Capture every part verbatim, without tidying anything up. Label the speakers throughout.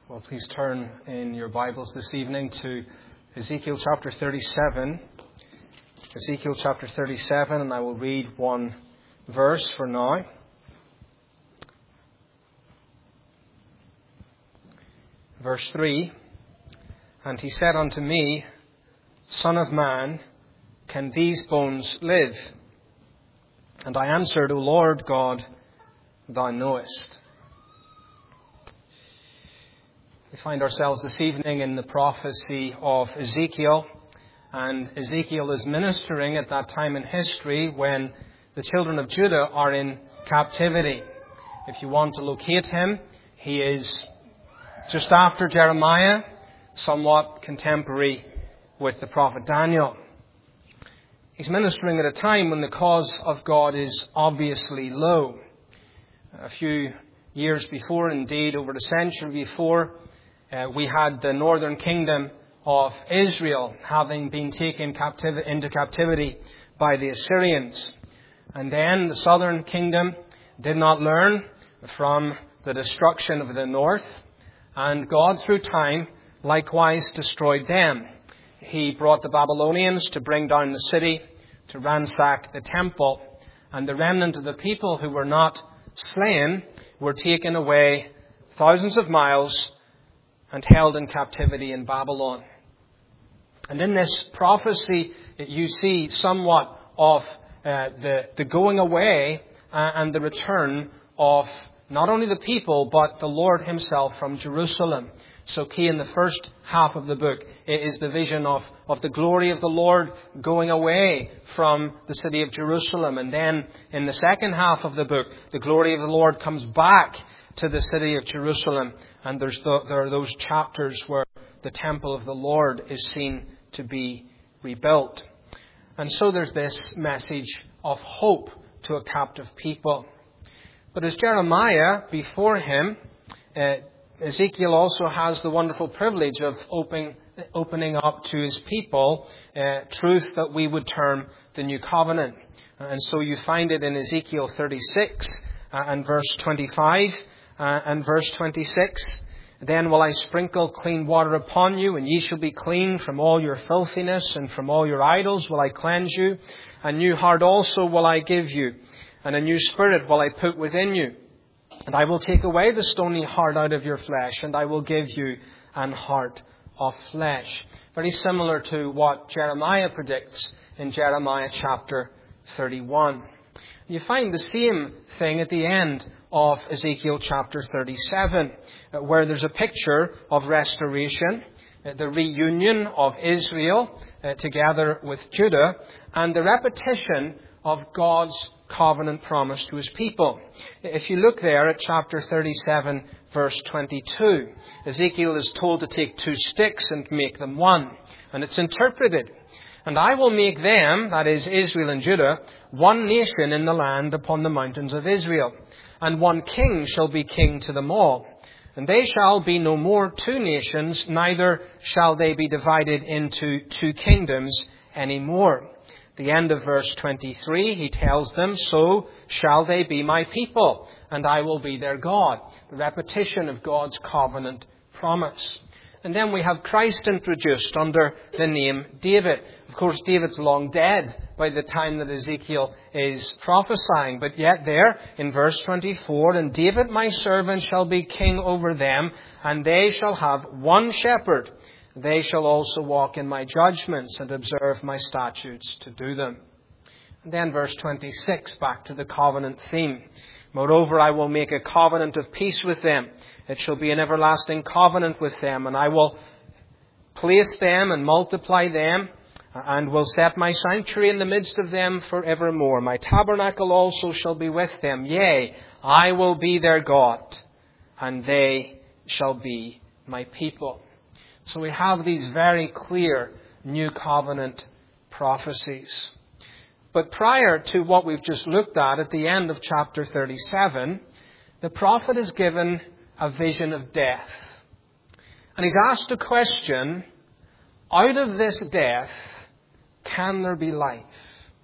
Speaker 1: Well, please turn in your Bibles this evening to Ezekiel chapter thirty-seven. Ezekiel chapter thirty-seven, and I will read one verse for now. Verse three, "And he said unto me, Son of man, can these bones live? And I answered, O Lord God, thou knowest." We find ourselves this evening in the prophecy of Ezekiel, and Ezekiel is ministering at that time in history when the children of Judah are in captivity. If you want to locate him, he is just after Jeremiah, somewhat contemporary with the prophet Daniel. He's ministering at a time when the cause of God is obviously low. A few years before, indeed over a century before, Uh, we had the northern kingdom of Israel having been taken captiv- into captivity by the Assyrians. And then the southern kingdom did not learn from the destruction of the north. And God, through time, likewise destroyed them. He brought the Babylonians to bring down the city, to ransack the temple. And the remnant of the people who were not slain were taken away thousands of miles and held in captivity in Babylon. And in this prophecy, you see somewhat of uh, the, the going away uh, and the return of not only the people, but the Lord himself from Jerusalem. So key in the first half of the book is the vision of, of the glory of the Lord going away from the city of Jerusalem. And then in the second half of the book, the glory of the Lord comes back to the city of Jerusalem, and there's the, there are those chapters where the temple of the Lord is seen to be rebuilt. And so there's this message of hope to a captive people. But as Jeremiah before him, uh, Ezekiel also has the wonderful privilege of opening, opening up to his people uh, truth that we would term the New Covenant. And so you find it in Ezekiel thirty-six uh, and verse twenty-five. Uh, and verse twenty-six, "Then will I sprinkle clean water upon you, and ye shall be clean from all your filthiness, and from all your idols will I cleanse you. A new heart also will I give you, and a new spirit will I put within you. And I will take away the stony heart out of your flesh, and I will give you an heart of flesh." Very similar to what Jeremiah predicts in Jeremiah chapter thirty-one. You find the same thing at the end of Ezekiel chapter thirty-seven, where there's a picture of restoration, the reunion of Israel uh, together with Judah, and the repetition of God's covenant promise to his people. If you look there at chapter thirty-seven, verse twenty-two, Ezekiel is told to take two sticks and make them one. And it's interpreted, "And I will make them," that is Israel and Judah, "one nation in the land upon the mountains of Israel. And one king shall be king to them all. And they shall be no more two nations, neither shall they be divided into two kingdoms any more." The end of verse twenty-three, he tells them, "So shall they be my people, and I will be their God." The repetition of God's covenant promise. And then we have Christ introduced under the name David. Of course, David's long dead by the time that Ezekiel is prophesying. But yet there, in verse twenty-four, "And David my servant shall be king over them, and they shall have one shepherd. They shall also walk in my judgments and observe my statutes to do them." And then verse twenty-six, back to the covenant theme. "Moreover, I will make a covenant of peace with them. It shall be an everlasting covenant with them, and I will place them and multiply them, and will set my sanctuary in the midst of them forevermore. My tabernacle also shall be with them. Yea, I will be their God, and they shall be my people." So we have these very clear new covenant prophecies. But prior to what we've just looked at at the end of chapter thirty-seven, the prophet is given a vision of death. And he's asked a question, out of this death, can there be life?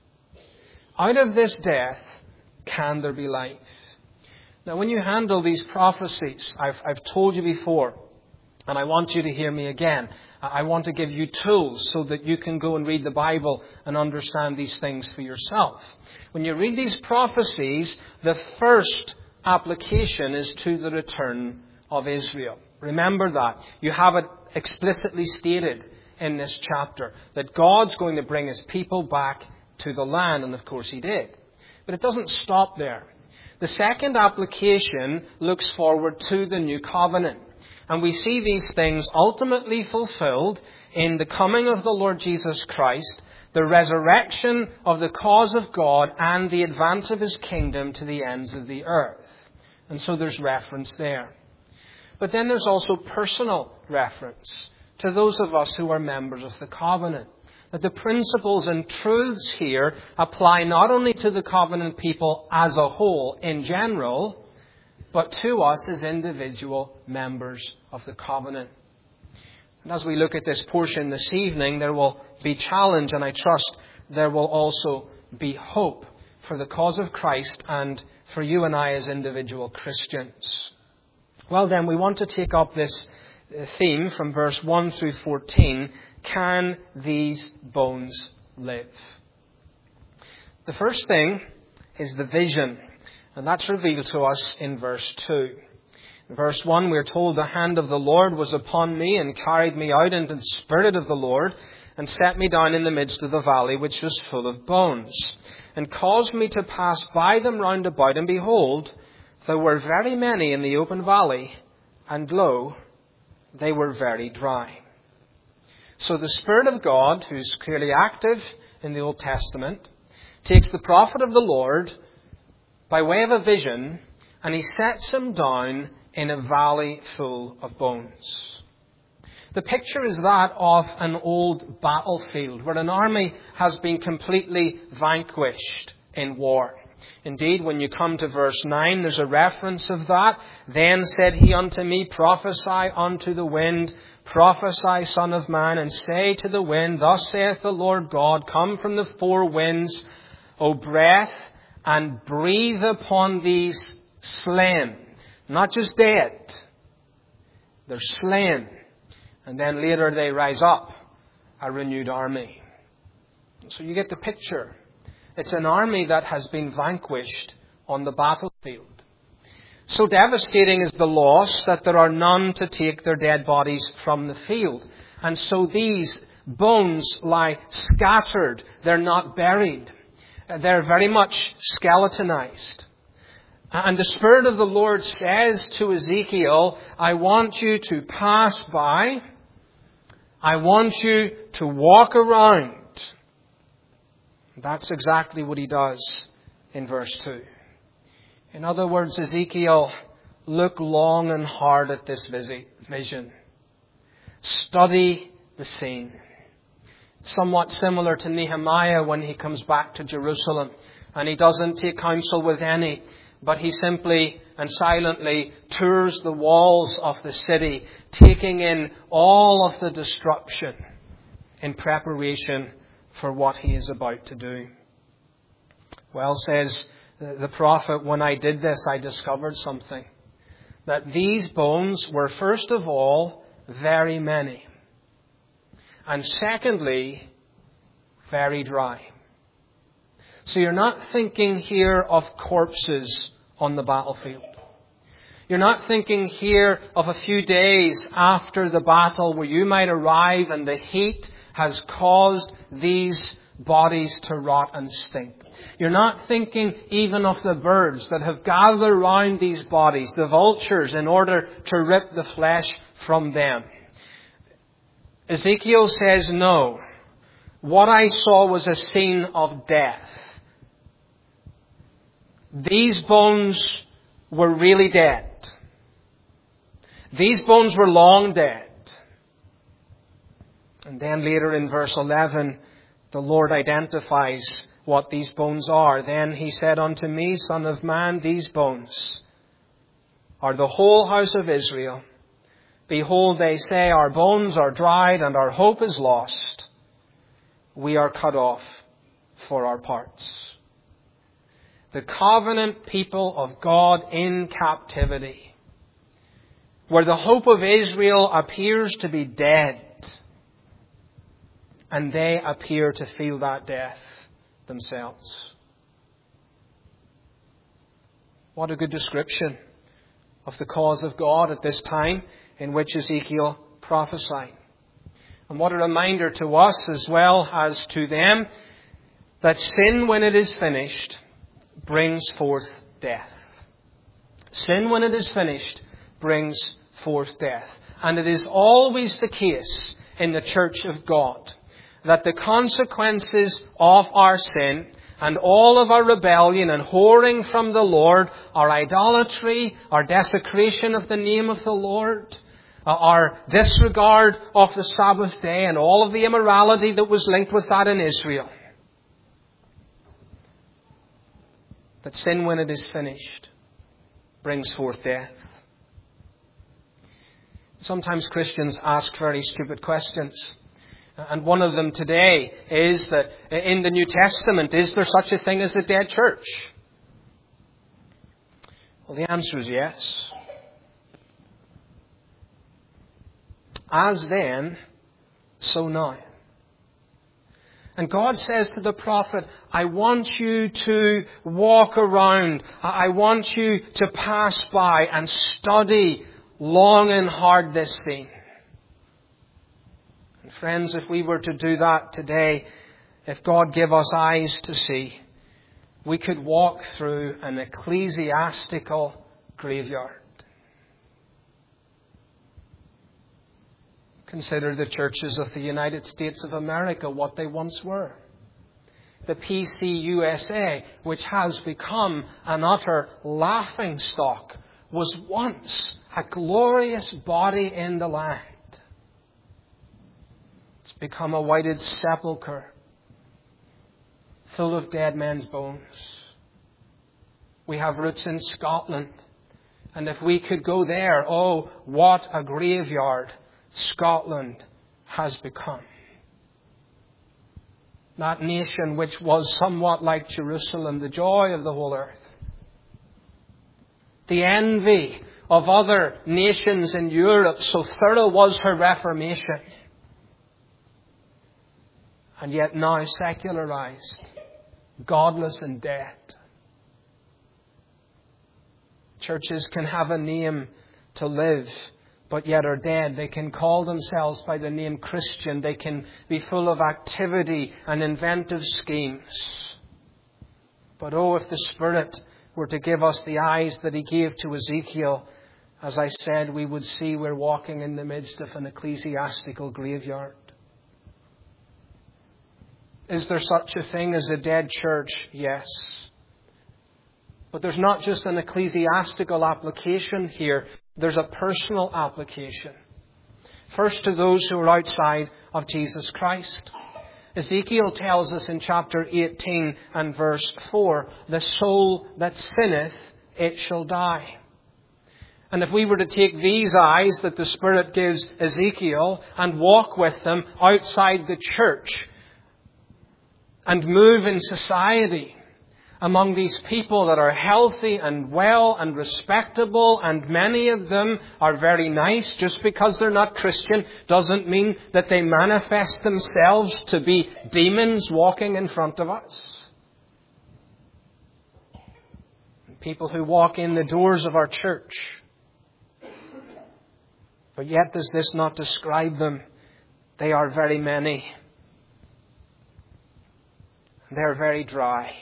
Speaker 1: Out of this death, can there be life? Now, when you handle these prophecies, I've, I've told you before, And I want you to hear me again. I want to give you tools so that you can go and read the Bible and understand these things for yourself. When you read these prophecies, the first application is to the return of Israel. Remember that. You have it explicitly stated in this chapter that God's going to bring His people back to the land, and of course He did. But it doesn't stop there. The second application looks forward to the new covenant. And we see these things ultimately fulfilled in the coming of the Lord Jesus Christ, the resurrection of the cause of God, and the advance of His kingdom to the ends of the earth. And so there's reference there. But then there's also personal reference to those of us who are members of the covenant. That the principles and truths here apply not only to the covenant people as a whole in general, but to us as individual members of the covenant. And as we look at this portion this evening, there will be challenge, and I trust there will also be hope for the cause of Christ and for you and I as individual Christians. Well then, we want to take up this theme from verse one through fourteen. Can these bones live? The first thing is the vision. And that's revealed to us in verse two. In verse one, we're told, the hand of the Lord was upon me and carried me out into the spirit of the Lord and set me down in the midst of the valley, which was full of bones, and caused me to pass by them round about. And behold, there were very many in the open valley, and lo, they were very dry. So the Spirit of God, who's clearly active in the Old Testament, takes the prophet of the Lord by way of a vision, and He sets him down in a valley full of bones. The picture is that of an old battlefield where an army has been completely vanquished in war. Indeed, when you come to verse nine, there's a reference of that. Then said He unto me, prophesy unto the wind, prophesy, son of man, and say to the wind, thus saith the Lord God, come from the four winds, O breath, and breathe upon these slain. Not just dead. They're slain. And then later they rise up, a renewed army. So you get the picture. It's an army that has been vanquished on the battlefield. So devastating is the loss that there are none to take their dead bodies from the field. And so these bones lie scattered. They're not buried. They're very much skeletonized. And the Spirit of the Lord says to Ezekiel, I want you to pass by. I want you to walk around. That's exactly what He does in verse two. In other words, Ezekiel, look long and hard at this vision. Study the scene. Somewhat similar to Nehemiah when he comes back to Jerusalem. And he doesn't take counsel with any, but he simply and silently tours the walls of the city, taking in all of the destruction in preparation for what he is about to do. Well, says the prophet, when I did this, I discovered something. That these bones were, first of all, very many. And secondly, very dry. So you're not thinking here of corpses on the battlefield. You're not thinking here of a few days after the battle where you might arrive and the heat has caused these bodies to rot and stink. You're not thinking even of the birds that have gathered around these bodies, the vultures, in order to rip the flesh from them. Ezekiel says, no. What I saw was a scene of death. These bones were really dead. These bones were long dead. And then later in verse eleven, the Lord identifies what these bones are. Then He said unto me, Son of man, these bones are the whole house of Israel. Behold, they say, our bones are dried and our hope is lost. We are cut off for our parts. The covenant people of God in captivity where the hope of Israel appears to be dead, and they appear to feel that death themselves. What a good description of the cause of God at this time in which Ezekiel prophesied. And what a reminder to us as well as to them that sin, when it is finished, brings forth death. Sin, when it is finished, brings forth death. And it is always the case in the church of God that the consequences of our sin and all of our rebellion and whoring from the Lord, our idolatry, our desecration of the name of the Lord, our disregard of the Sabbath day and all of the immorality that was linked with that in Israel, that sin, when it is finished, brings forth death. Sometimes Christians ask very stupid questions. And one of them today is that in the New Testament, is there such a thing as a dead church? Well, the answer is yes. As then, so now. And God says to the prophet, I want you to walk around. I want you to pass by and study long and hard this scene. And friends, if we were to do that today, if God gave us eyes to see, we could walk through an ecclesiastical graveyard. Consider the churches of the United States of America, what they once were. The P C U S A, which has become an utter laughingstock, was once a glorious body in the land. It's become a whited sepulchre, full of dead men's bones. We have roots in Scotland, and if we could go there, oh, what a graveyard Scotland has become. That nation which was somewhat like Jerusalem, the joy of the whole earth. The envy of other nations in Europe, so thorough was her Reformation. And yet now secularized, godless and dead. Churches can have a name to live, but yet are dead. They can call themselves by the name Christian. They can be full of activity and inventive schemes. But oh, if the Spirit were to give us the eyes that He gave to Ezekiel, as I said, we would see we're walking in the midst of an ecclesiastical graveyard. Is there such a thing as a dead church? Yes. But there's not just an ecclesiastical application here. There's a personal application. First, to those who are outside of Jesus Christ. Ezekiel tells us in chapter eighteen and verse four, the soul that sinneth, it shall die. And if we were to take these eyes that the Spirit gives Ezekiel and walk with them outside the church and move in society among these people that are healthy and well and respectable, and many of them are very nice, just because they're not Christian doesn't mean that they manifest themselves to be demons walking in front of us. People who walk in the doors of our church. But yet does this not describe them? They are very many. They're very dry.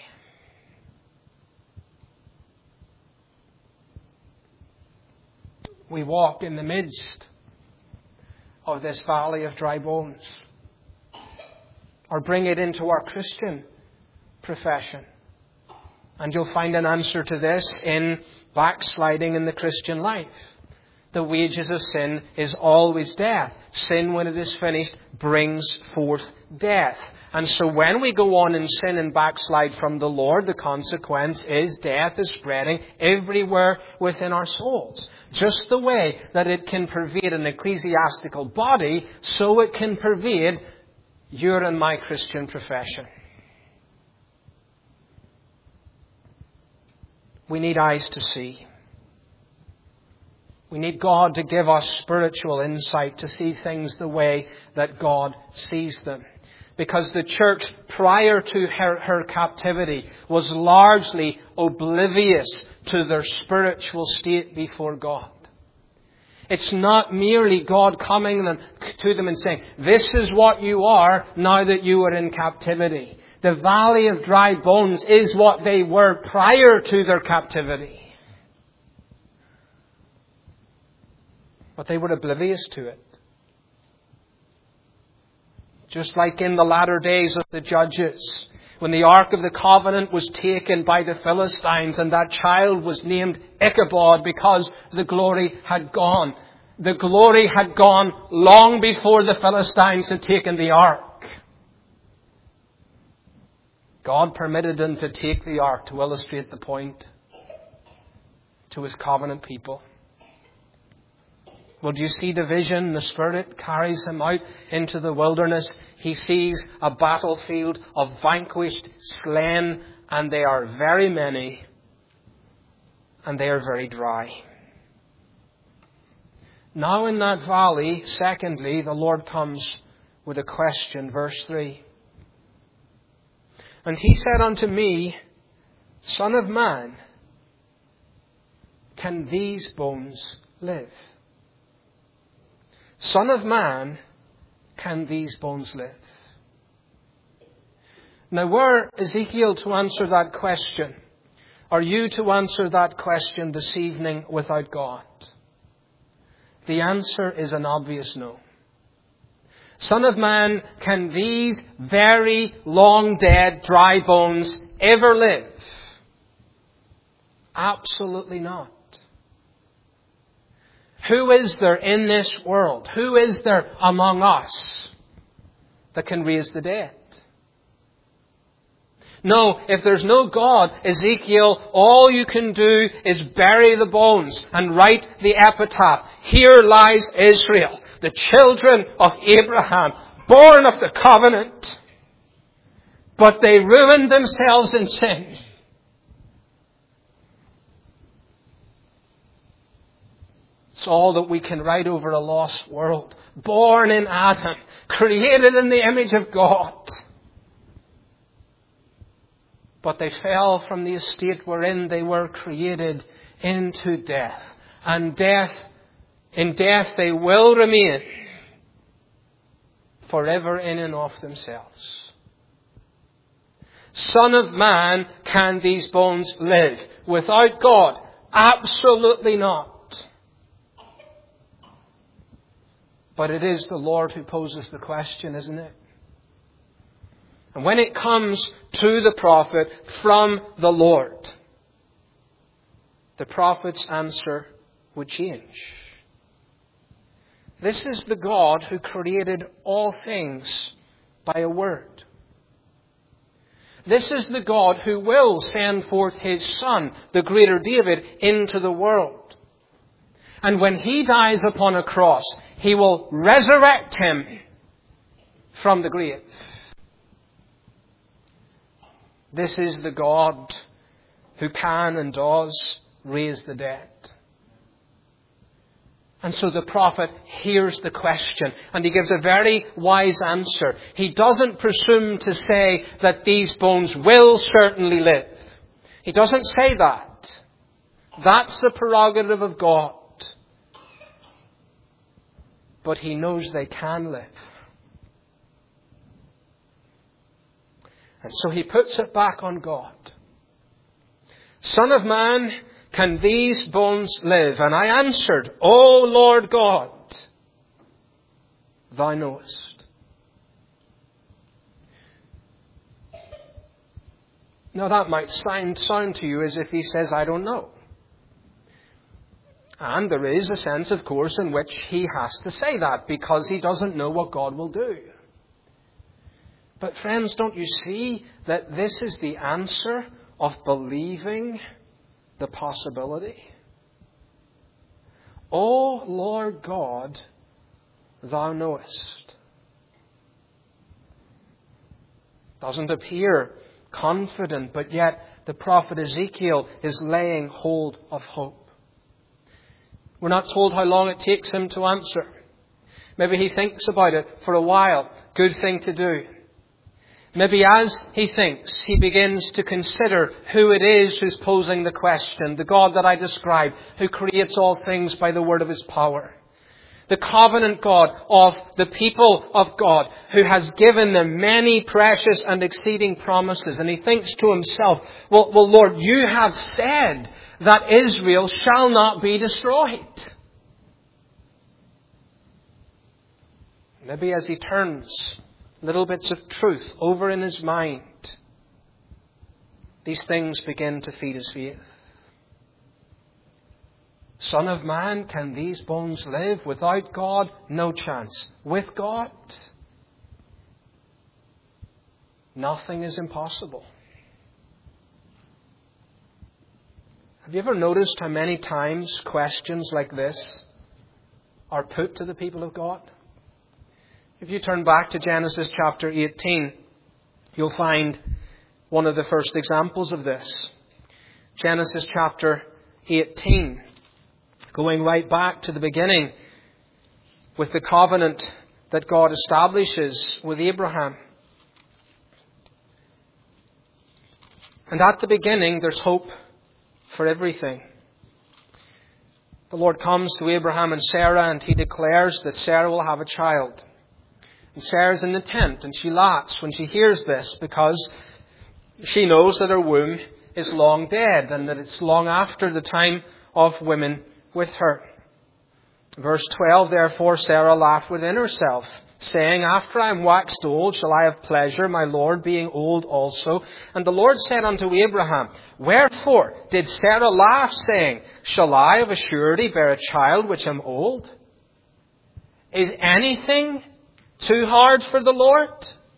Speaker 1: We walk in the midst of this valley of dry bones. Or bring it into our Christian profession. And you'll find an answer to this in backsliding in the Christian life. The wages of sin is always death. Sin, when it is finished, brings forth death. And so when we go on in sin and backslide from the Lord, the consequence is death is spreading everywhere within our souls. Just the way that it can pervade an ecclesiastical body, so it can pervade your and my Christian profession. We need eyes to see. We need God to give us spiritual insight to see things the way that God sees them. Because the church, prior to her, her captivity, was largely oblivious to their spiritual state before God. It's not merely God coming to them and saying, this is what you are now that you are in captivity. The valley of dry bones is what they were prior to their captivity. But they were oblivious to it. Just like in the latter days of the Judges, when the Ark of the Covenant was taken by the Philistines and that child was named Ichabod because the glory had gone. The glory had gone long before the Philistines had taken the Ark. God permitted them to take the Ark to illustrate the point to His covenant people. Well, do you see the vision? The Spirit carries him out into the wilderness. He sees a battlefield of vanquished, slain, and they are very many, and they are very dry. Now in that valley, secondly, the Lord comes with a question, verse three. And He said unto me, Son of man, can these bones live? Son of man, can these bones live? Now, were Ezekiel to answer that question, are you to answer that question this evening without God? The answer is an obvious no. Son of man, can these very long dead, dry bones ever live? Absolutely not. Who is there in this world? Who is there among us that can raise the dead? No, if there's no God, Ezekiel, all you can do is bury the bones and write the epitaph. Here lies Israel, the children of Abraham, born of the covenant. But they ruined themselves in sin. It's all that we can write over a lost world. Born in Adam, created in the image of God. But they fell from the estate wherein they were created into death. And death, in death they will remain forever in and of themselves. Son of man, can these bones live? Without God, absolutely not. But it is the Lord who poses the question, isn't it? And when it comes to the prophet from the Lord, the prophet's answer would change. This is the God who created all things by a word. This is the God who will send forth His Son, the greater David, into the world. And when He dies upon a cross, He will resurrect Him from the grave. This is the God who can and does raise the dead. And so the prophet hears the question, and he gives a very wise answer. He doesn't presume to say that these bones will certainly live. He doesn't say that. That's the prerogative of God. But he knows they can live. And so he puts it back on God. Son of man, can these bones live? And I answered, O Lord God, Thou knowest. Now that might sound, sound to you as if he says, I don't know. And there is a sense, of course, in which he has to say that because he doesn't know what God will do. But friends, don't you see that this is the answer of believing the possibility? O Lord God, Thou knowest. Doesn't appear confident, but yet the prophet Ezekiel is laying hold of hope. We're not told how long it takes him to answer. Maybe he thinks about it for a while. Good thing to do. Maybe as he thinks, he begins to consider who it is who's posing the question. The God that I described, who creates all things by the word of his power. The covenant God of the people of God, who has given them many precious and exceeding promises. And he thinks to himself, well, well, Lord, you have said that Israel shall not be destroyed. Maybe as he turns little bits of truth over in his mind, these things begin to feed his faith. Son of man, can these bones live? Without God, no chance. With God, nothing is impossible. Have you ever noticed how many times questions like this are put to the people of God? If you turn back to Genesis chapter eighteen, you'll find one of the first examples of this. Genesis chapter eighteen. Going right back to the beginning with the covenant that God establishes with Abraham. And at the beginning, there's hope for everything. The Lord comes to Abraham and Sarah, and he declares that Sarah will have a child. And Sarah's in the tent, and she laughs when she hears this, because she knows that her womb is long dead, and that it's long after the time of women with her. Verse twelve, therefore Sarah laughed within herself, saying, after I am waxed old, shall I have pleasure, my Lord being old also? And the Lord said unto Abraham, wherefore did Sarah laugh, saying, shall I of a surety bear a child which am old? Is anything too hard for the Lord?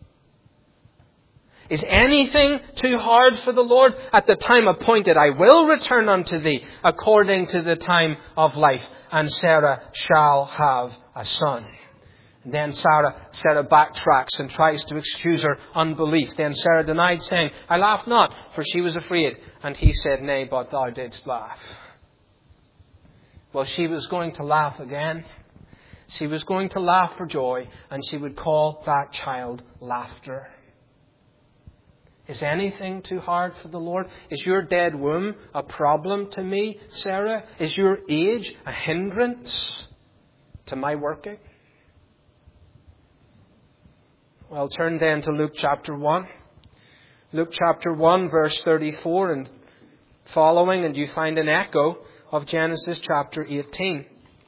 Speaker 1: Is anything too hard for the Lord? At the time appointed, I will return unto thee according to the time of life, and Sarah shall have a son. And then Sarah, Sarah backtracks and tries to excuse her unbelief. Then Sarah denied, saying, I laughed not, for she was afraid. And he said, nay, but thou didst laugh. Well, she was going to laugh again. She was going to laugh for joy, and she would call that child laughter. Is anything too hard for the Lord? Is your dead womb a problem to me, Sarah? Is your age a hindrance to my working? Well, turn then to Luke chapter one. Luke chapter one, verse thirty-four and following, and you find an echo of Genesis chapter eighteen.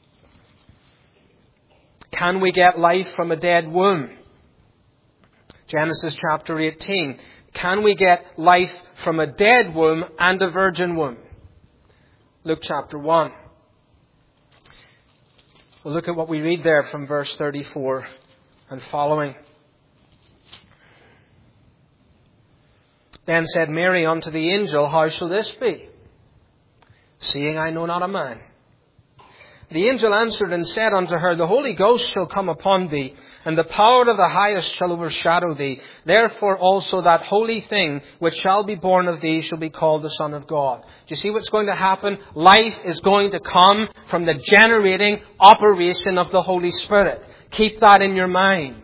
Speaker 1: Can we get life from a dead womb? Genesis chapter eighteen. Can we get life from a dead womb and a virgin womb? Luke chapter one. We'll look at what we read there from verse thirty-four and following. Then said Mary unto the angel, how shall this be, seeing I know not a man? The angel answered and said unto her, the Holy Ghost shall come upon thee, and the power of the highest shall overshadow thee. Therefore also that holy thing which shall be born of thee shall be called the Son of God. Do you see what's going to happen? Life is going to come from the generating operation of the Holy Spirit. Keep that in your mind.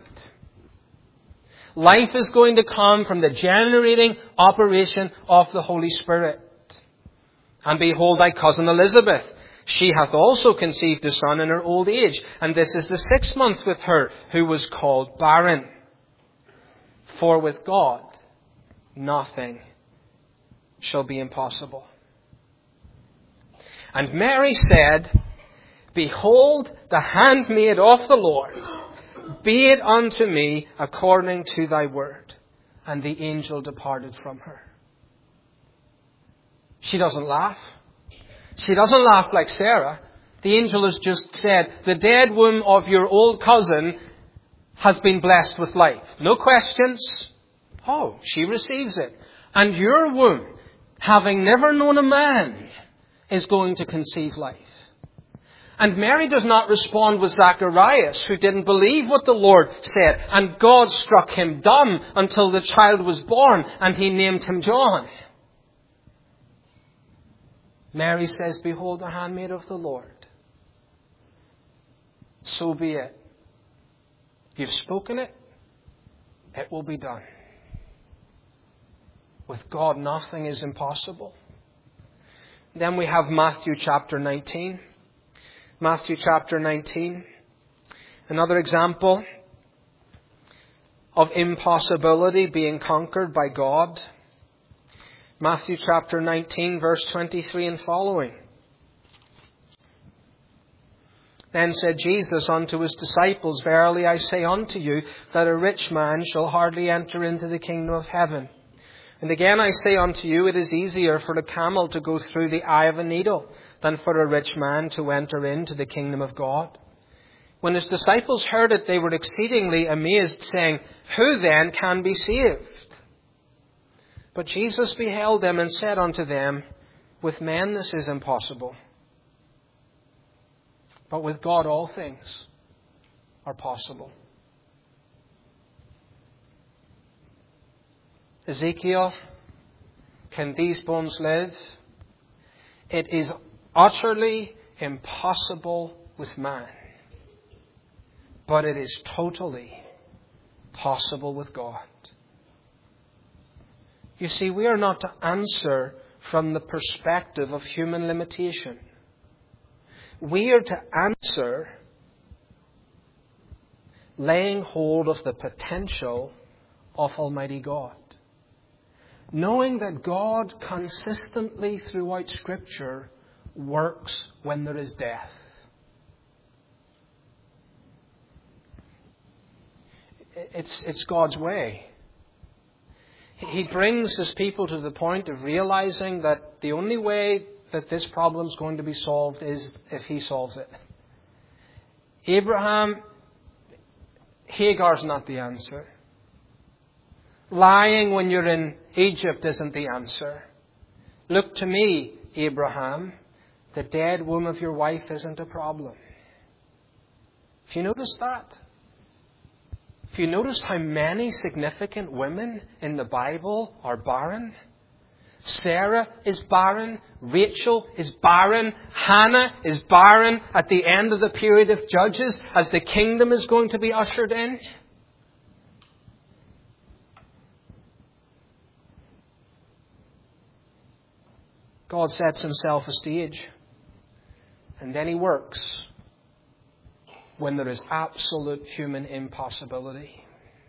Speaker 1: Life is going to come from the generating operation of the Holy Spirit. And behold, thy cousin Elizabeth, she hath also conceived a son in her old age, and this is the sixth month with her, who was called barren. For with God nothing shall be impossible. And Mary said, behold, the handmaid of the Lord, be it unto me according to thy word. And the angel departed from her. She doesn't laugh. She doesn't laugh like Sarah. The angel has just said, the dead womb of your old cousin has been blessed with life. No questions. Oh, she receives it. And your womb, having never known a man, is going to conceive life. And Mary does not respond with Zacharias, who didn't believe what the Lord said. And God struck him dumb until the child was born, and he named him John. Mary says, behold, the handmaid of the Lord. so be it. You've spoken it, it will be done. With God, nothing is impossible. Then we have Matthew chapter nineteen. Matthew chapter nineteen. Another example of impossibility being conquered by God. Matthew chapter nineteen, verse twenty-three and following. Then said Jesus unto his disciples, Verily I say unto you, that a rich man shall hardly enter into the kingdom of heaven. And again I say unto you, it is easier for a camel to go through the eye of a needle than for a rich man to enter into the kingdom of God. When his disciples heard it, they were exceedingly amazed, saying, Who then can be saved? But Jesus beheld them and said unto them, With men this is impossible, but with God all things are possible. Ezekiel, can these bones live? It is utterly impossible with man, but it is totally possible with God. You see, we are not to answer from the perspective of human limitation. We are to answer laying hold of the potential of Almighty God. Knowing that God consistently throughout Scripture works when there is death. It's, it's God's way. He brings his people to the point of realizing that the only way that this problem is going to be solved is if he solves it. Abraham, Hagar's not the answer. Lying when you're in Egypt isn't the answer. Look to me, Abraham. The dead womb of your wife isn't a problem. Have you noticed that? Have you noticed how many significant women in the Bible are barren? Sarah is barren. Rachel is barren. Hannah is barren at the end of the period of Judges as the kingdom is going to be ushered in. God sets himself a stage, and then he works when there is absolute human impossibility.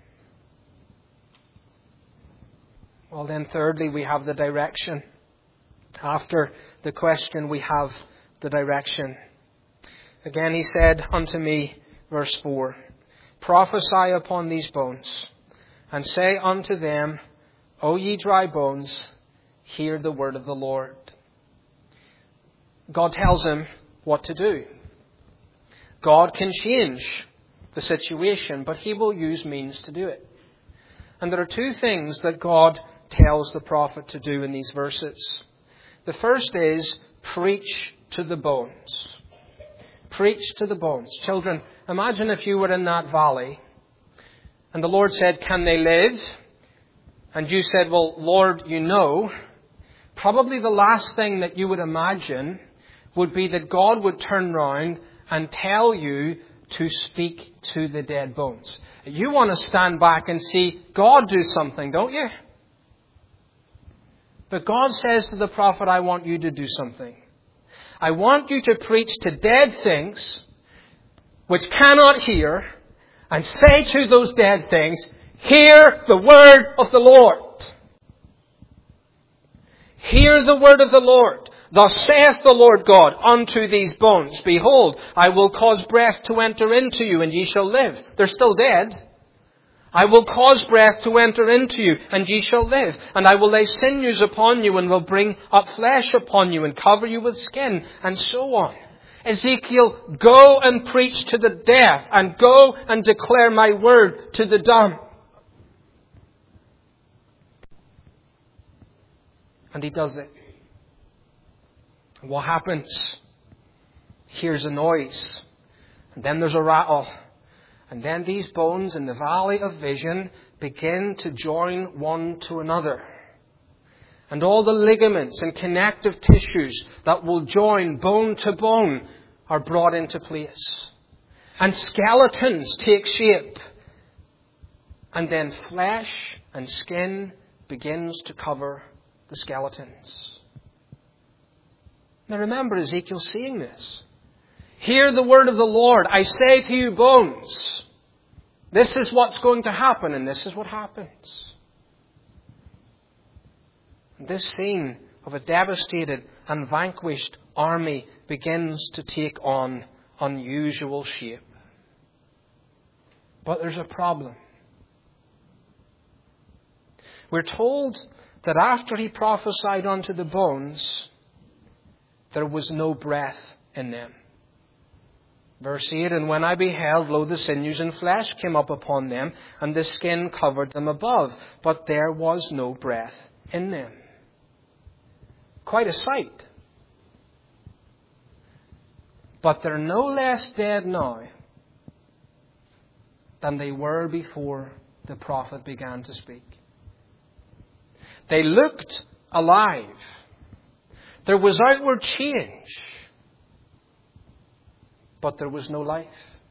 Speaker 1: Well, then thirdly, we have the direction. After the question, we have the direction. Again, he said unto me, verse four, Prophesy upon these bones, and say unto them, O ye dry bones, hear the word of the Lord. God tells him what to do. God can change the situation, but he will use means to do it. And there are two things that God tells the prophet to do in these verses. The first is preach to the bones. Preach to the bones. Children, imagine if you were in that valley and the Lord said, Can they live? And you said, Well, Lord, you know. Probably the last thing that you would imagine would be that God would turn round and tell you to speak to the dead bones. You want to stand back and see God do something, don't you? But God says to the prophet, I want you to do something. I want you to preach to dead things which cannot hear and say to those dead things, Hear the word of the Lord. Hear the word of the Lord. Thus saith the Lord God unto these bones, Behold, I will cause breath to enter into you, and ye shall live. They're still dead. I will cause breath to enter into you, and ye shall live. And I will lay sinews upon you, and will bring up flesh upon you, and cover you with skin, and so on. Ezekiel, go and preach to the deaf, and go and declare my word to the dumb. And he does it. And what happens? Here's a noise. And then there's a rattle. And then these bones in the valley of vision begin to join one to another. And all the ligaments and connective tissues that will join bone to bone are brought into place. And skeletons take shape. And then flesh and skin begins to cover the skeletons. Now remember Ezekiel seeing this. Hear the word of the Lord. I say to you, bones, this is what's going to happen, and this is what happens. And this scene of a devastated and vanquished army begins to take on unusual shape. But there's a problem. We're told that after he prophesied unto the bones, there was no breath in them. Verse eight, and when I beheld, lo, the sinews and flesh came up upon them, and the skin covered them above, but there was no breath in them. Quite a sight. But they're no less dead now than they were before the prophet began to speak. They looked alive. There was outward change, but there was no life.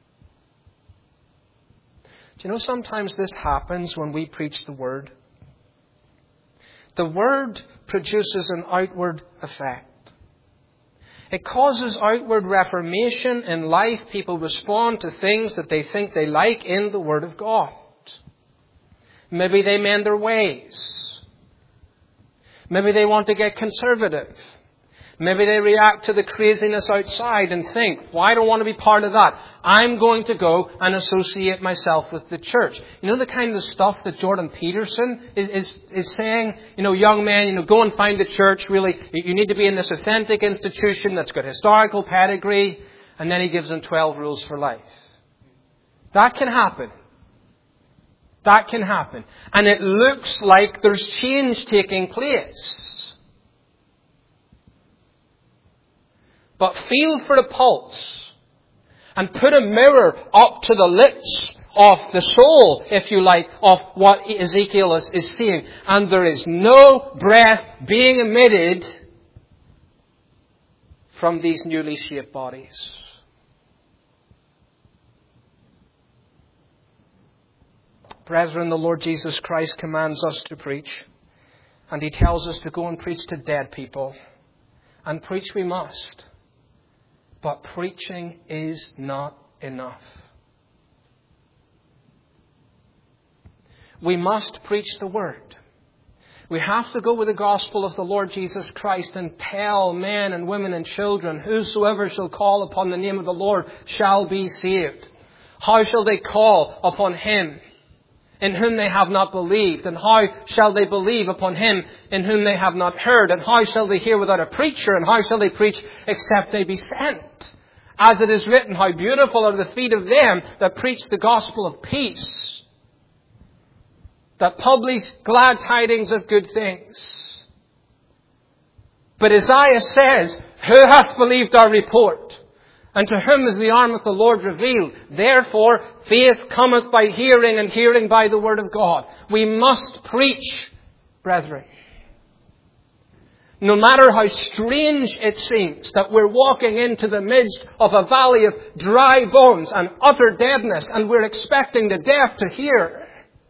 Speaker 1: Do you know sometimes this happens when we preach the Word? The Word produces an outward effect. It causes outward reformation in life. People respond to things that they think they like in the Word of God. Maybe they mend their ways. Maybe they want to get conservative. Maybe they react to the craziness outside and think, well, I don't want to be part of that. I'm going to go and associate myself with the church. You know the kind of stuff that Jordan Peterson is, is, is saying? You know, young men, you know, go and find the church. Really, you need to be in this authentic institution that's got historical pedigree. And then he gives them twelve rules for life. That can happen. That can happen. And it looks like there's change taking place. But feel for the pulse and put a mirror up to the lips of the soul, if you like, of what Ezekiel is, is seeing. And there is no breath being emitted from these newly shaped bodies. Brethren, the Lord Jesus Christ commands us to preach. And He tells us to go and preach to dead people. And preach we must. But preaching is not enough. We must preach the Word. We have to go with the gospel of the Lord Jesus Christ and tell men and women and children, whosoever shall call upon the name of the Lord shall be saved. How shall they call upon Him in whom they have not believed? And how shall they believe upon Him in whom they have not heard? And how shall they hear without a preacher? And how shall they preach except they be sent? As it is written, how beautiful are the feet of them that preach the gospel of peace, that publish glad tidings of good things. But Isaiah says, who hath believed our report? And to whom is the arm of the Lord revealed? Therefore, faith cometh by hearing, and hearing by the word of God. We must preach, brethren. No matter how strange it seems that we're walking into the midst of a valley of dry bones and utter deadness, and we're expecting the deaf to hear.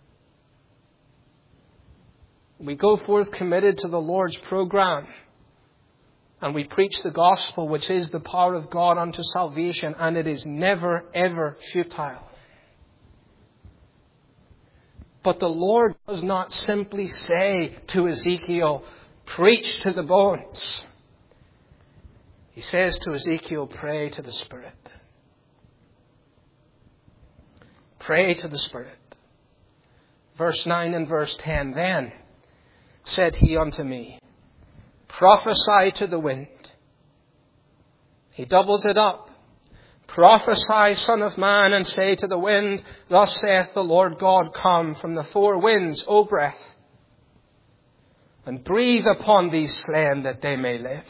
Speaker 1: We go forth committed to the Lord's program. And we preach the gospel, which is the power of God unto salvation. And it is never, ever futile. But the Lord does not simply say to Ezekiel, preach to the bones. He says to Ezekiel, pray to the Spirit. Pray to the Spirit. Verse nine and verse ten. Then said he unto me, prophesy to the wind. He doubles it up. Prophesy, Son of Man, and say to the wind, thus saith the Lord God, come from the four winds, O breath, and breathe upon these slain that they may live.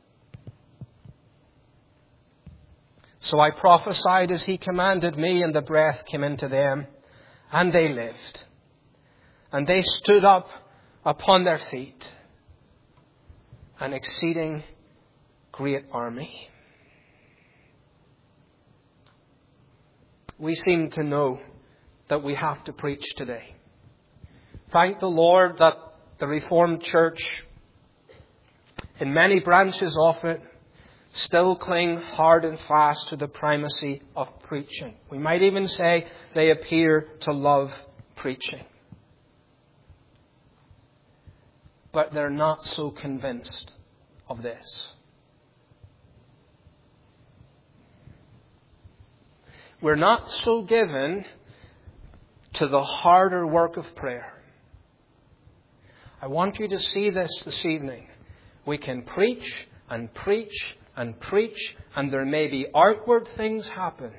Speaker 1: So I prophesied as he commanded me, and the breath came into them, and they lived. And they stood up upon their feet, an exceeding great army. we seem to know that we have to preach today. Thank the Lord that the Reformed Church, in many branches of it, still cling hard and fast to the primacy of preaching. We might even say they appear to love preaching. But they're not so convinced of this. We're not so given to the harder work of prayer. I want you to see this this evening. We can preach and preach and preach, and there may be outward things happen.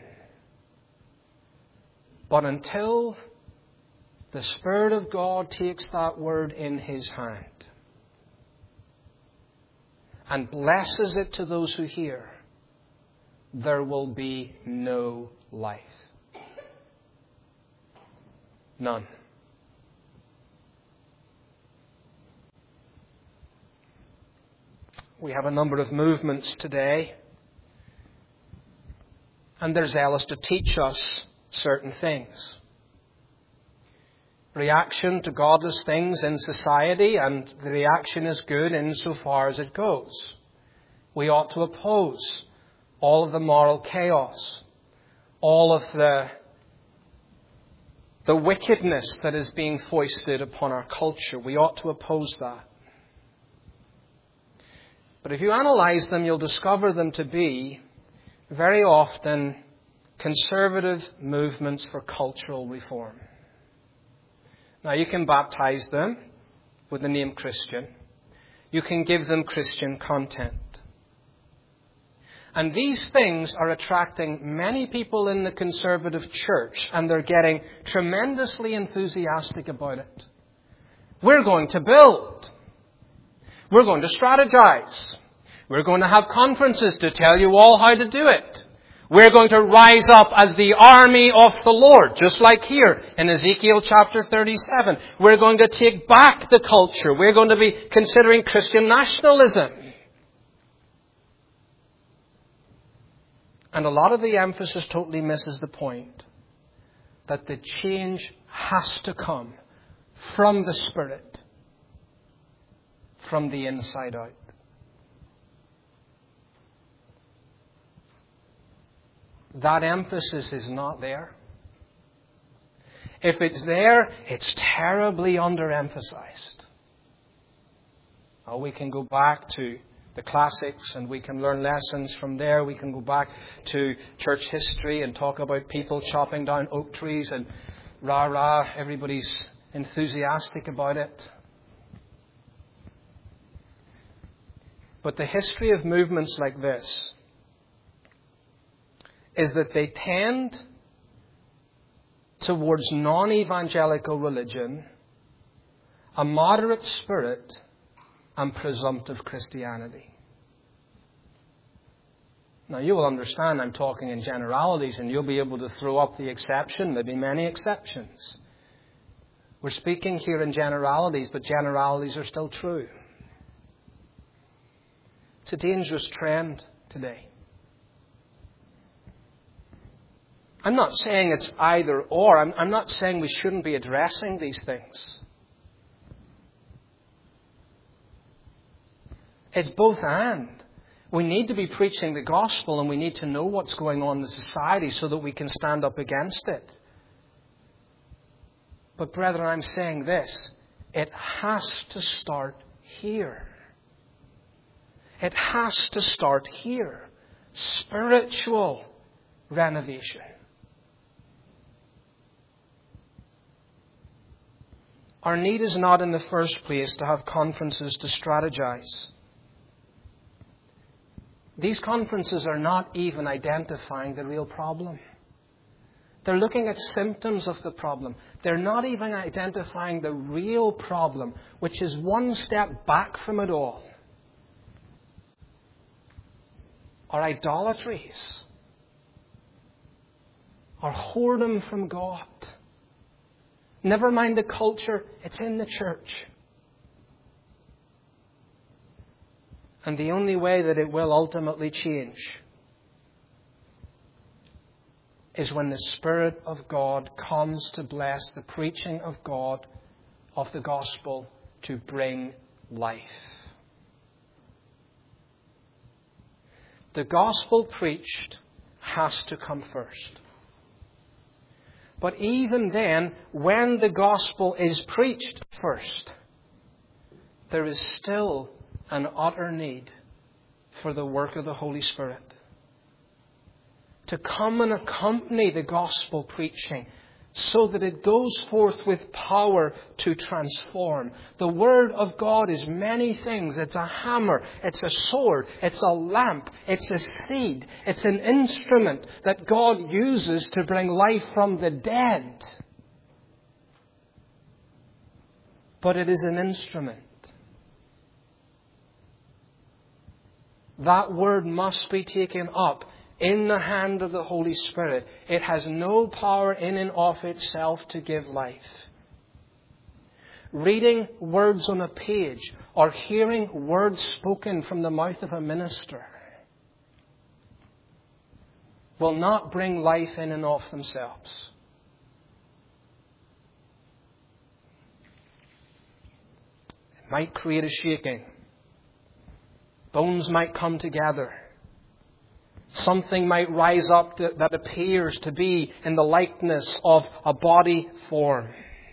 Speaker 1: But until the Spirit of God takes that word in His hand and blesses it to those who hear, there will be no life. None. We have a number of movements today, and they're zealous to teach us certain things. Reaction to godless things in society, and the reaction is good insofar as it goes. We ought to oppose all of the moral chaos, all of the, the wickedness that is being foisted upon our culture. We ought to oppose that. But if you analyze them, you'll discover them to be very often conservative movements for cultural reform. Now, you can baptize them with the name Christian. You can give them Christian content. And these things are attracting many people in the conservative church, and they're getting tremendously enthusiastic about it. We're going to build. We're going to strategize. We're going to have conferences to tell you all how to do it. We're going to rise up as the army of the Lord, just like here in Ezekiel chapter thirty-seven. We're going to take back the culture. We're going to be considering Christian nationalism. And a lot of the emphasis totally misses the point that the change has to come from the Spirit, from the inside out. That emphasis is not there. If it's there, it's terribly underemphasized. Oh, we can go back to the classics and we can learn lessons from there. We can go back to church history and talk about people chopping down oak trees and rah rah, everybody's enthusiastic about it. But the history of movements like this is that they tend towards non-evangelical religion, a moderate spirit, and presumptive Christianity. Now, you will understand I'm talking in generalities, and you'll be able to throw up the exception, maybe many exceptions. We're speaking here in generalities, but generalities are still true. It's a dangerous trend today. I'm not saying it's either or. I'm, I'm not saying we shouldn't be addressing these things. It's both and. We need to be preaching the gospel, and we need to know what's going on in the society so that we can stand up against it. But brethren, I'm saying this. It has to start here. It has to start here. Spiritual renovation. Our need is not in the first place to have conferences to strategize. These conferences are not even identifying the real problem. They're looking at symptoms of the problem. They're not even identifying the real problem, which is one step back from it all. Our idolatries. Our whoredom from God. Never mind the culture, it's in the church. And the only way that it will ultimately change is when the Spirit of God comes to bless the preaching of God, of the gospel, to bring life. The gospel preached has to come first. But even then, when the gospel is preached first, there is still an utter need for the work of the Holy Spirit to come and accompany the gospel preaching so that it goes forth with power to transform. The Word of God is many things. It's a hammer, it's a sword, it's a lamp, it's a seed, it's an instrument that God uses to bring life from the dead. But it is an instrument. That Word must be taken up in the hand of the Holy Spirit. It has no power in and of itself to give life. Reading words on a page or hearing words spoken from the mouth of a minister will not bring life in and of themselves. It might create a shaking. Bones might come together. Something might rise up that, that appears to be in the likeness of a body form.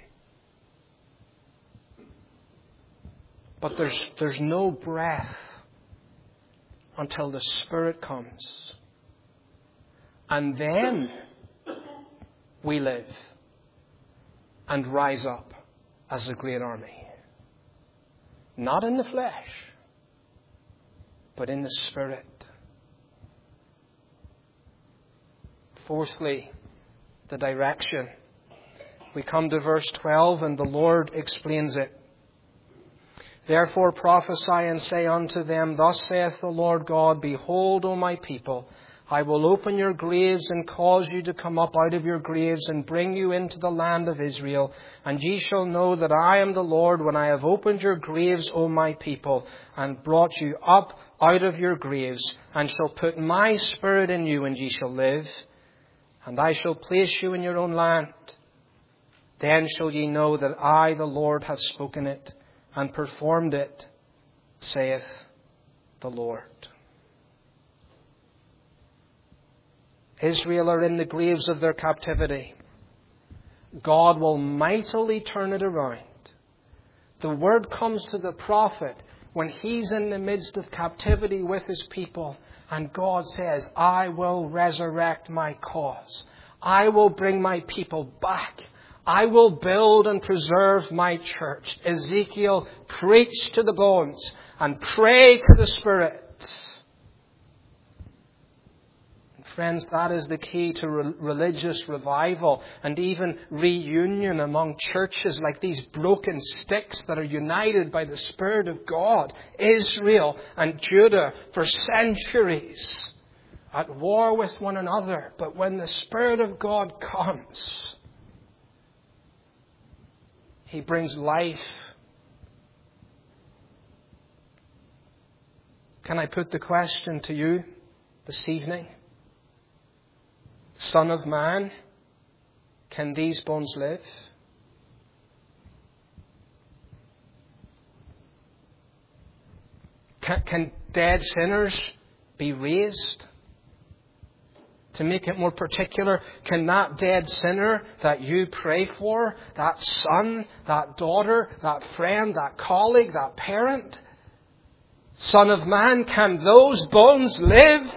Speaker 1: But there's, there's no breath until the Spirit comes. And then we live and rise up as a great army. Not in the flesh, but in the Spirit. Fourthly, the direction. We come to verse twelve and the Lord explains it. Therefore prophesy and say unto them, Thus saith the Lord God, Behold, O my people, I will open your graves and cause you to come up out of your graves and bring you into the land of Israel. And ye shall know that I am the Lord when I have opened your graves, O my people, and brought you up out of your graves, and shall put my Spirit in you, and ye shall live. And I shall place you in your own land. Then shall ye know that I, the Lord, have spoken it and performed it, saith the Lord. Israel are in the graves of their captivity. God will mightily turn it around. The word comes to the prophet when he's in the midst of captivity with his people. And God says, I will resurrect my cause. I will bring my people back. I will build and preserve my church. Ezekiel, preach to the bones and pray to the Spirit. Friends, that is the key to re- religious revival and even reunion among churches like these broken sticks that are united by the Spirit of God. Israel and Judah for centuries at war with one another. But when the Spirit of God comes, He brings life. Can I put the question to you this evening? Son of man, can these bones live? Can, can dead sinners be raised? To make it more particular, can that dead sinner that you pray for, that son, that daughter, that friend, that colleague, that parent, Son of man, can those bones live?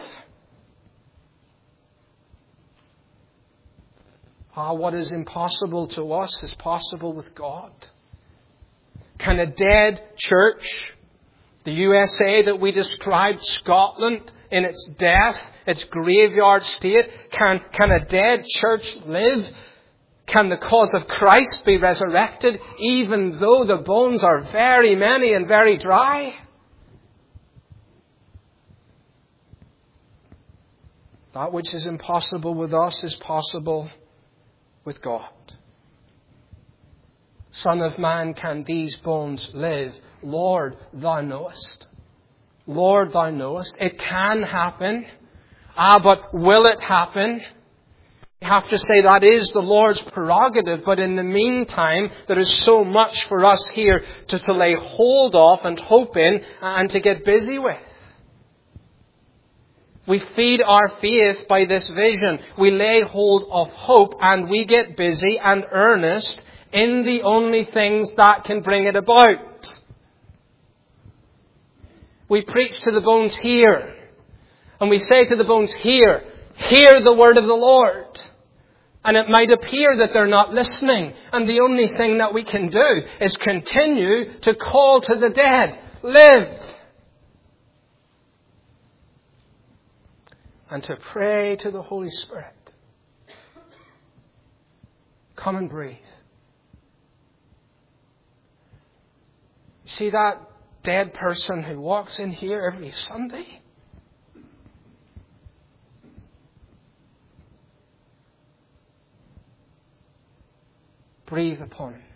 Speaker 1: Ah, what is impossible to us is possible with God. Can a dead church, the U S A that we described, Scotland, in its death, its graveyard state, can, can a dead church live? Can the cause of Christ be resurrected, even though the bones are very many and very dry? That which is impossible with us is possible with God. Son of man, can these bones live? Lord, thou knowest. Lord, thou knowest. It can happen. Ah, but will it happen? I have to say that is the Lord's prerogative, but in the meantime, there is so much for us here to, to lay hold of and hope in and to get busy with. We feed our faith by this vision. We lay hold of hope and we get busy and earnest in the only things that can bring it about. We preach to the bones here. And we say to the bones here, hear the word of the Lord. And it might appear that they're not listening. And the only thing that we can do is continue to call to the dead, live. And to pray to the Holy Spirit. Come and breathe. See that dead person who walks in here every Sunday? Breathe upon him.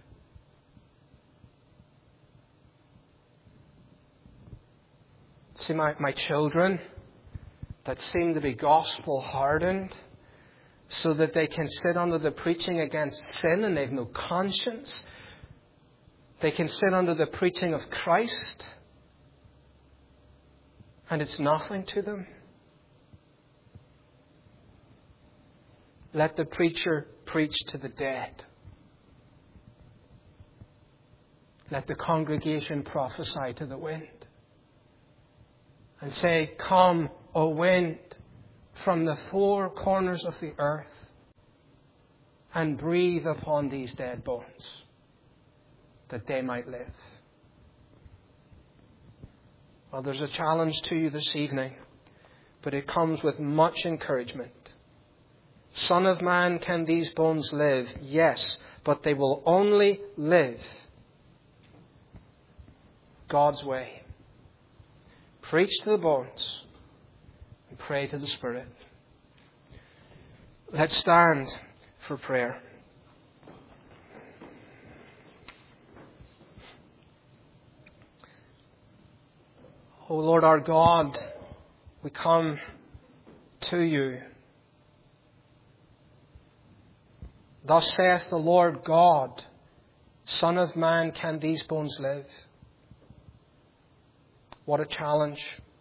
Speaker 1: See my, my children that seem to be gospel hardened so that they can sit under the preaching against sin and they've no conscience. They can sit under the preaching of Christ and it's nothing to them. Let the preacher preach to the dead. Let the congregation prophesy to the wind. And say, come, O wind, from the four corners of the earth, and breathe upon these dead bones, that they might live. Well, there's a challenge to you this evening, but it comes with much encouragement. Son of man, can these bones live? Yes, but they will only live God's way. Preach to the bones and pray to the Spirit. Let's stand for prayer. O Lord our God, we come to you. Thus saith the Lord God, Son of man, can these bones live? What a challenge.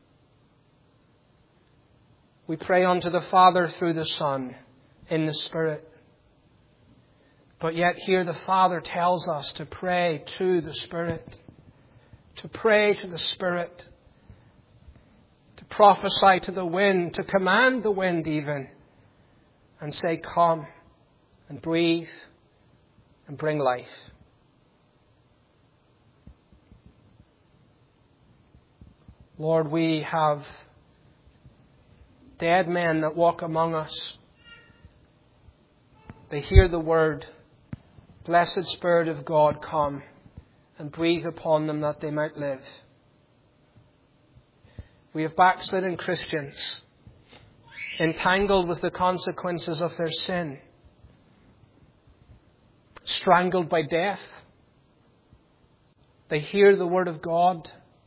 Speaker 1: We pray unto the Father through the Son in the Spirit. But yet here the Father tells us to pray to the Spirit. To pray to the Spirit. To prophesy to the wind. To command the wind even. And say, come and breathe and bring life. Lord, we have dead men that walk among us. They hear the word, Blessed Spirit of God, come and breathe upon them that they might live. We have backslidden Christians, entangled with the consequences of their sin, strangled by death. They hear the word of God,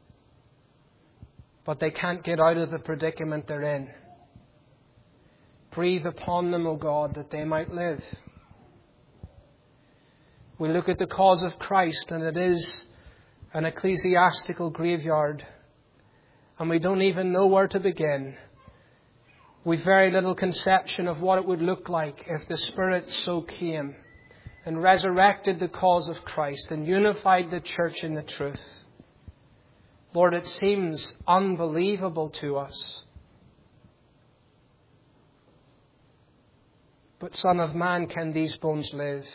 Speaker 1: but they can't get out of the predicament they're in. Breathe upon them, O God, that they might live. We look at the cause of Christ, and it is an ecclesiastical graveyard. And we don't even know where to begin. We've very little conception of what it would look like if the Spirit so came and resurrected the cause of Christ and unified the church in the truth. Lord, it seems unbelievable to us. But Son of man, can these bones live?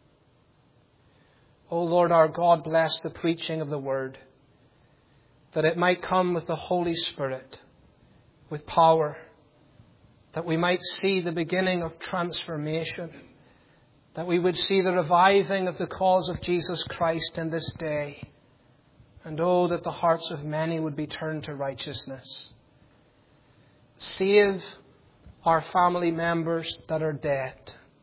Speaker 1: O Lord our God, bless the preaching of the word, that it might come with the Holy Spirit, with power, that we might see the beginning of transformation, that we would see the reviving of the cause of Jesus Christ in this day. And oh, that the hearts of many would be turned to righteousness. Save our family members that are dead.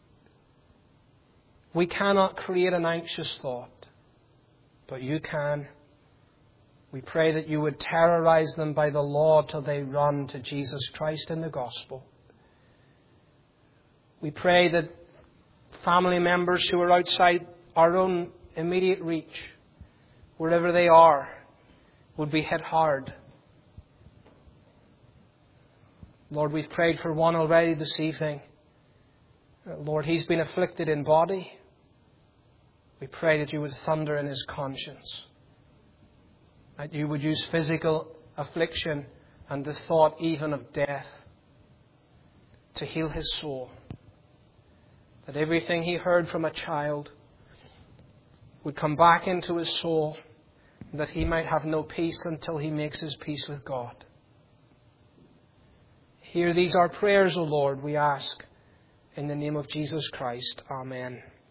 Speaker 1: We cannot create an anxious thought, but you can. We pray that you would terrorize them by the law till they run to Jesus Christ in the gospel. We pray that family members who are outside our own immediate reach, wherever they are, would be hit hard. Lord, we've prayed for one already this evening. Lord, he's been afflicted in body. We pray that you would thunder in his conscience, that you would use physical affliction and the thought even of death to heal his soul. That everything he heard from a child would come back into his soul, that he might have no peace until he makes his peace with God. Hear these our prayers, O Lord, we ask. In the name of Jesus Christ. Amen.